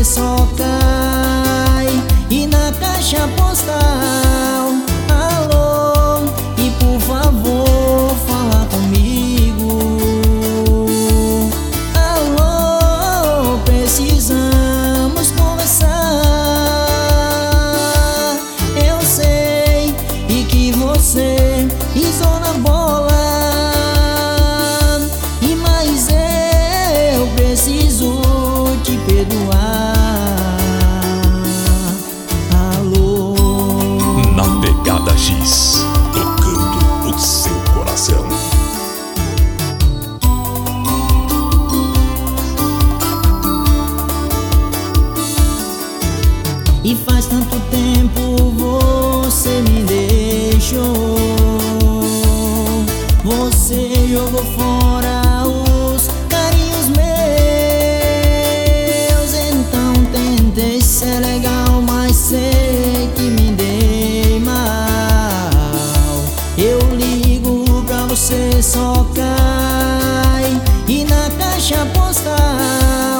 só cai. E na caixa postal, alô, e por favor fala comigo. Alô, precisamos conversar. Eu sei e que você pisou na bola, e mais eu preciso te perdoar. Alô. Na Pegada X, tocando o seu coração. E faz tanto tempo você me deixou. Você jogou fora os carinhos meus. Então tentei ser legal, mas sei que me dei mal. Eu ligo pra você, só cai. E na caixa postal,